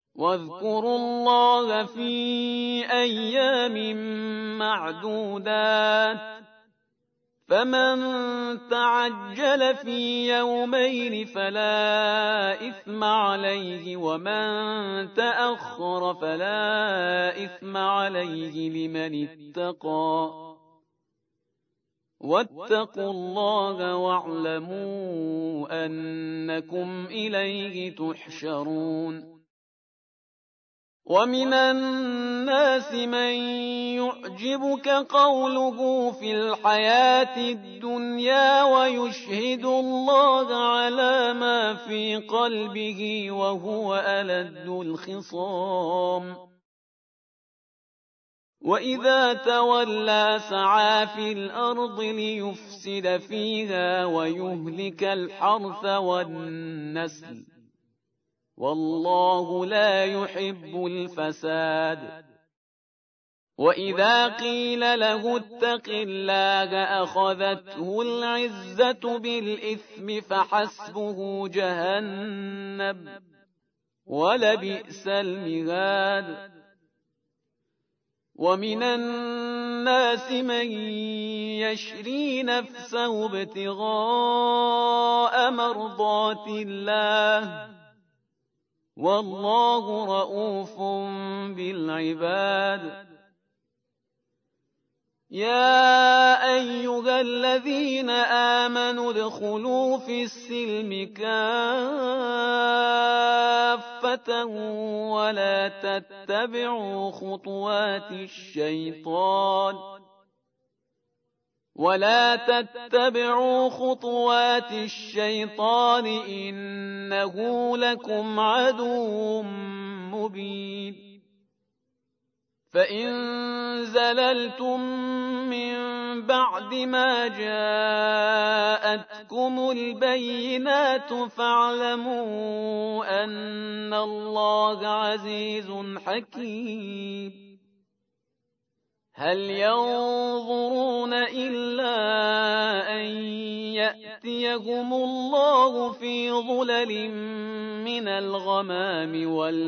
واذكروا الله في أيام معدودات، فمن تعجل في يومين فلا إثم عليه، ومن تأخر فلا إثم عليه لمن اتقى. واتقوا الله واعلموا أنكم إليه تحشرون. ومن الناس من يعجبك قوله في الحياة الدنيا ويشهد الله على ما في قلبه وهو ألد الخصام، وإذا تولى سعى في الأرض ليفسد فيها ويهلك الحرث والنسل، والله لا يحب الفساد. وإذا قيل له اتق الله أخذته العزة بالإثم فحسبه جهنم ولبئس المهاد. ومن الناس من يشري نفسه ابتغاء مرضات الله، والله رءوف بالعباد. يا أيها الذين آمنوا ادخلوا في السلم كافة ولا تتبعوا خطوات الشيطان إنه لكم عدو مبين. فإن زللتم من بعد ما جاءتكم البينات فاعلموا أن الله عزيز حكيم. هل ينظرون إلا أن يأتيهم الله في ظلل من الغمام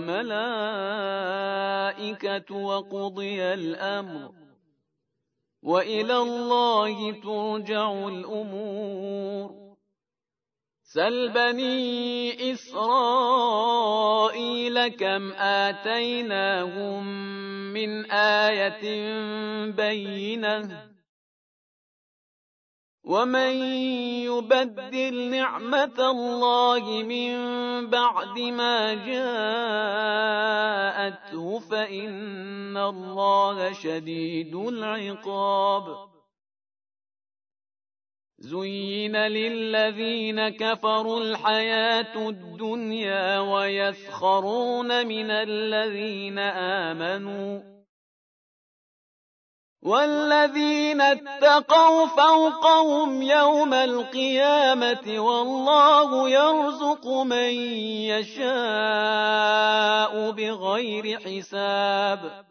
والملائكة وقضي الأمر وإلى الله ترجع الأمور. سل بني إسرائيل كم آتيناهم من آية بينة، ومن يبدل نعمة الله من بعد ما جاءته فإن الله شديد العقاب. زين للذين كفروا الحياة الدنيا ويسخرون من الذين آمنوا، والذين اتقوا فوقهم يوم القيامة والله يرزق من يشاء بغير حساب.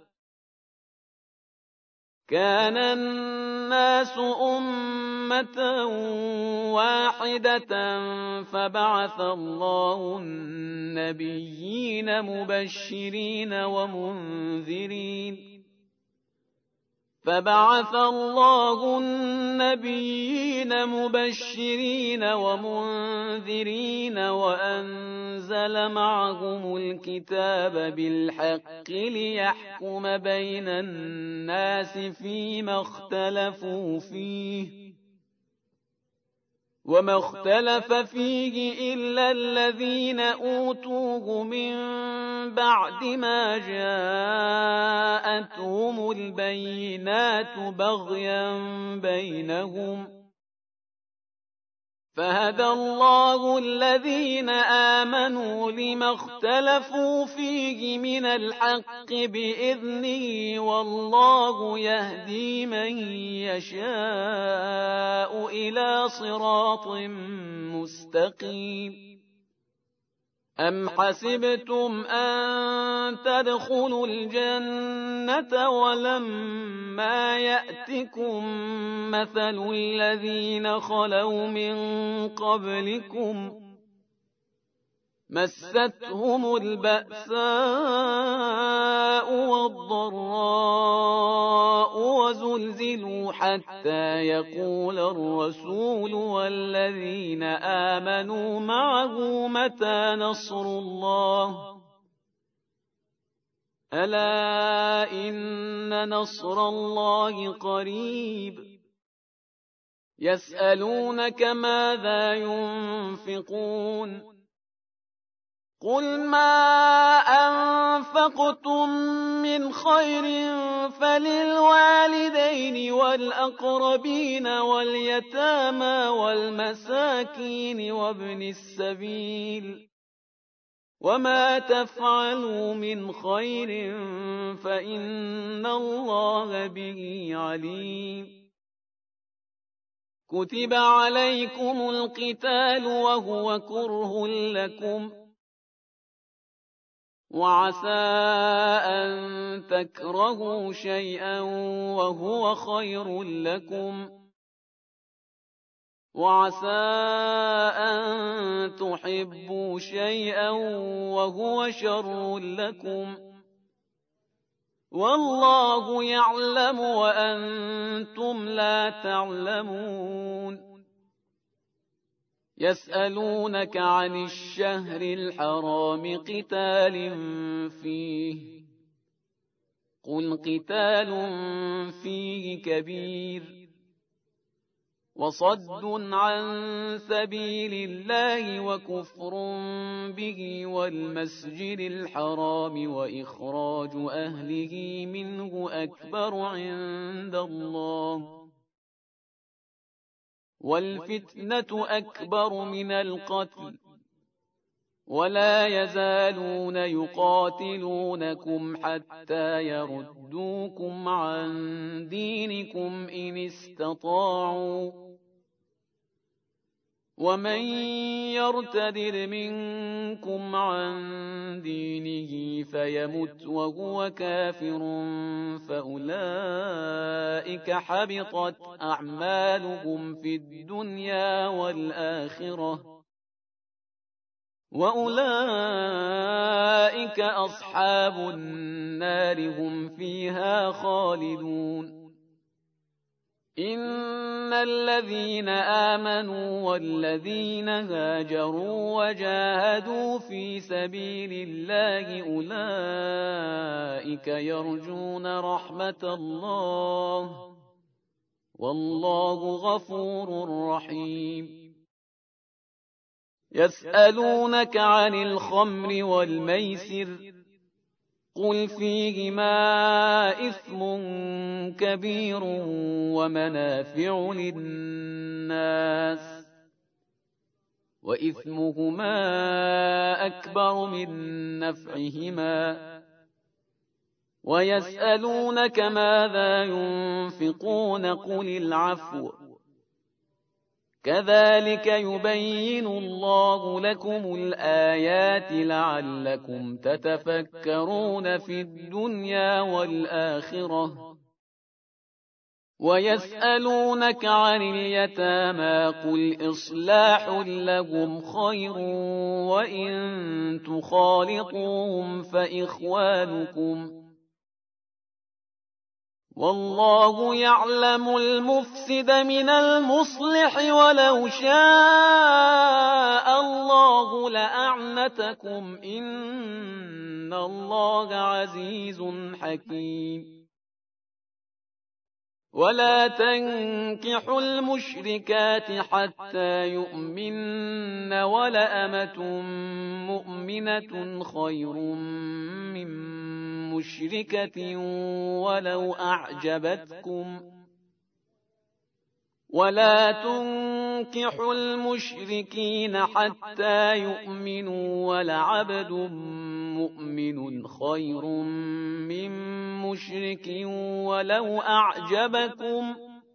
كان الناس أمة واحدة فبعث الله النبيين مبشرين ومنذرين وأنزل معهم الكتاب بالحق ليحكم بين الناس فيما اختلفوا فيه، وما اختلف فيه إلا الذين أوتوه من بعد ما جاءتهم البينات بغيا بينهم، فهدى الله الذين آمنوا لما اختلفوا فيه من الحق بإذنه، والله يهدي من يشاء إلى صراط مستقيم. أم حسبتم أن تدخلوا الجنة ولما يأتكم مثل الذين خلوا من قبلكم مستهم البأساء والضراء وزلزلوا حتى يقول الرسول والذين آمنوا معه متى نصر الله ألا إن نصر الله قريب يسألونك ماذا ينفقون قل ما أنفقتم من خير فللوالدين والأقربين واليتامى والمساكين وابن السبيل وما تفعلوا من خير فإن الله به عليم كتب عليكم القتال وهو كره لكم وعسى أن تكرهوا شيئا وهو خير لكم وعسى أن تحبوا شيئا وهو شر لكم والله يعلم وأنتم لا تعلمون يسألونك عن الشهر الحرام قتال فيه قل قتال فيه كبير وصد عن سبيل الله وكفر به والمسجد الحرام وإخراج أهله منه أكبر عند الله والفتنة أكبر من القتل ولا يزالون يقاتلونكم حتى يردوكم عن دينكم إن استطاعوا ومن يرتد منكم عن دينه فيمت وهو كافر فأولئك حبطت أعمالهم في الدنيا والآخرة وأولئك أصحاب النار هم فيها خالدون إن الذين آمنوا والذين هاجروا وجاهدوا في سبيل الله أولئك يرجون رحمة الله والله غفور رحيم يسألونك عن الخمر والميسر قل فيهما إثم كبير ومنافع للناس وإثمهما أكبر من نفعهما ويسألونك ماذا ينفقون قل العفو كذلك يبين الله لكم الآيات لعلكم تتفكرون في الدنيا والآخرة ويسألونك عن اليتامى قل إصلاح لهم خير وإن تخالطوهم فإخوانكم والله يعلم المفسد من المصلح ولو شاء الله لأعنتكم إن الله عزيز حكيم ولا تنكحوا المشركات حتى يؤمن ولأمة مؤمنة خير من مشركة ولو أعجبتكم ولا تنكحوا المشركين حتى يؤمنوا ولعبد مؤمن خير من مشرك ولو أعجبكم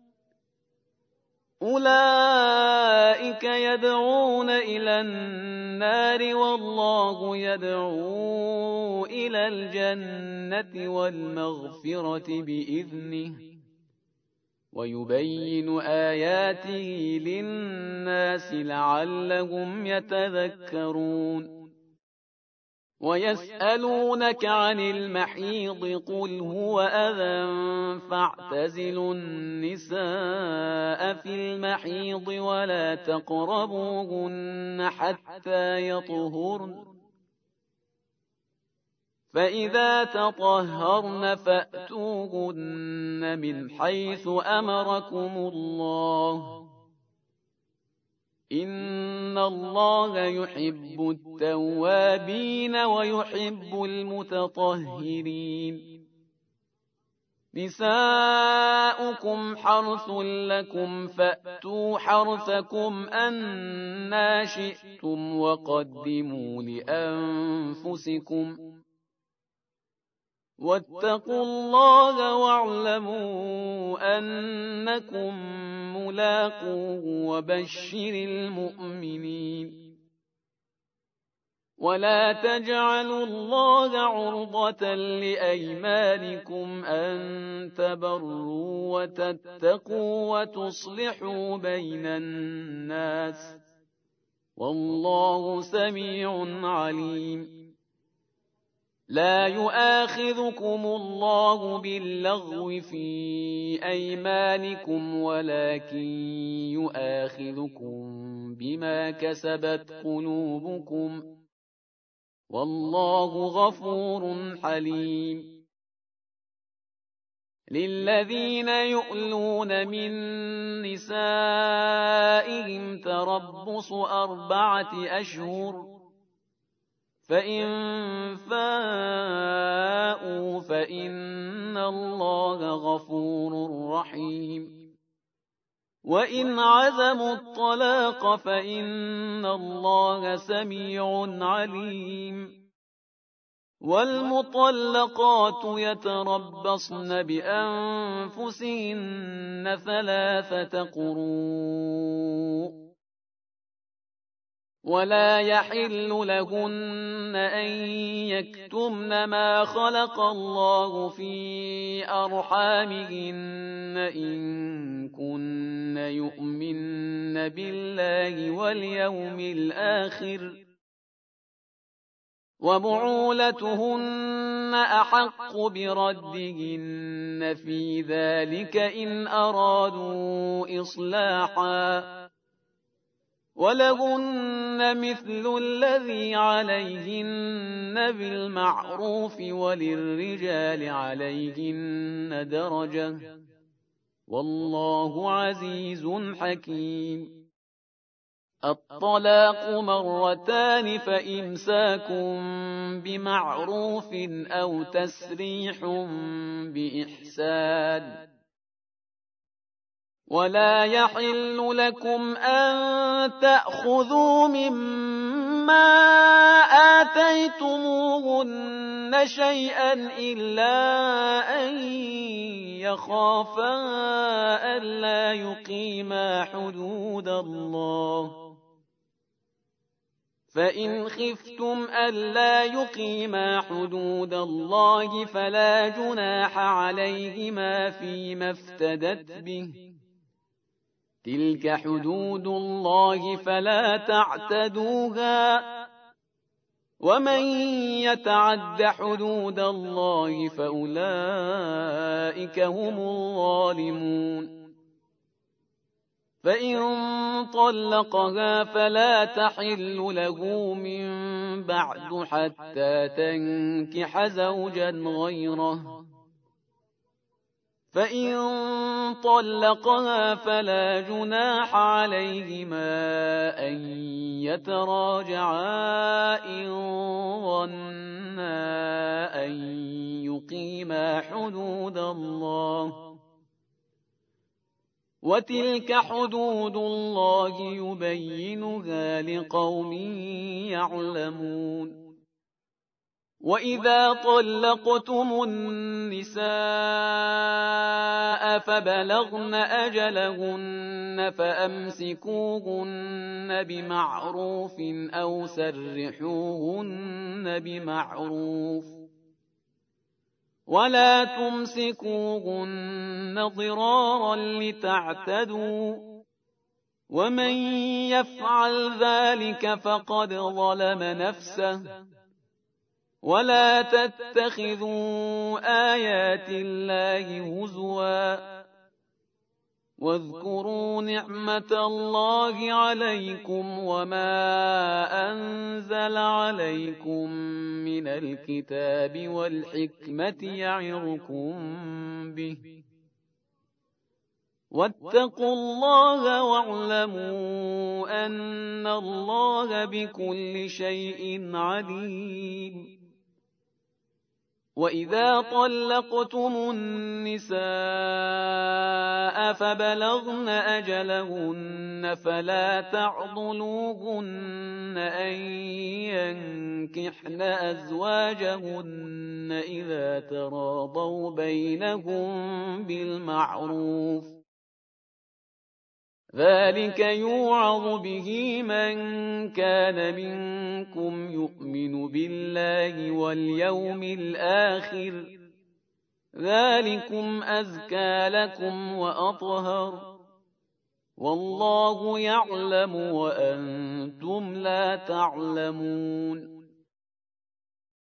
أولئك يدعون إلى النار والله يدعو إلى الجنة والمغفرة بإذنه ويبين آياته للناس لعلهم يتذكرون ويسألونك عن المحيض قل هو أذى فاعتزلوا النساء في المحيض ولا تقربوهن حتى يطهرن فإذا تطهرن فأتوهن من حيث أمركم الله إن الله يحب التوابين ويحب المتطهرين نساؤكم حرث لكم فأتوا حرثكم أنى شئتم وقدموا لأنفسكم واتقوا الله واعلموا أنكم ملاقوه وبشر المؤمنين ولا تجعلوا الله عرضة لأيمانكم أن تبروا وتتقوا وتصلحوا بين الناس والله سميع عليم لا يؤاخذكم الله باللغو في أيمانكم ولكن يؤاخذكم بما كسبت قلوبكم والله غفور حليم للذين يؤلون من نسائهم تربص 4 أشهر فإن فاءوا فإن الله غفور رحيم وإن عزموا الطلاق فإن الله سميع عليم والمطلقات يتربصن بأنفسهن 3 قروء ولا يحل لهن أن يكتمن ما خلق الله في أرحامهن إن كن يؤمن بالله واليوم الآخر وبعولتهن أحق بردهن في ذلك إن أرادوا إصلاحا ولهن مثل الذي عليهن بالمعروف وللرجال عليهن درجة والله عزيز حكيم الطلاق 2 فإمساك بمعروف أو تسريح بإحسان ولا يحل لكم أن تأخذوا مما آتيتموهن شيئا إلا أن يخافا ألا يقيما حدود الله فإن خفتم ألا يقيما حدود الله فلا جناح عليهما فيما افتدت به تلك حدود الله فلا تعتدوها ومن يتعد حدود الله فأولئك هم الظالمون فإن طلقها فلا تحل له من بعد حتى تنكح زوجا غيره فإن طلقها فلا جناح عليهما أن يتراجعا إن ظنا أن يقيما حدود الله وتلك حدود الله يبينها لقوم يعلمون وإذا طلقتم النساء فبلغن أجلهن فأمسكوهن بمعروف أو سرحوهن بمعروف ولا تمسكوهن ضرارا لتعتدوا ومن يفعل ذلك فقد ظلم نفسه ولا تتخذوا آيات الله هزوا واذكروا نعمة الله عليكم وما أنزل عليكم من الكتاب والحكمة يعظكم به واتقوا الله واعلموا أن الله بكل شيء عليم. وإذا طلقتم النساء فبلغن أجلهن فلا تعضلوهن أن ينكحن أزواجهن إذا تراضوا بينهم بالمعروف ذلك يوعظ به من كان منكم يؤمن بالله واليوم الآخر ذلكم أزكى لكم وأطهر والله يعلم وأنتم لا تعلمون.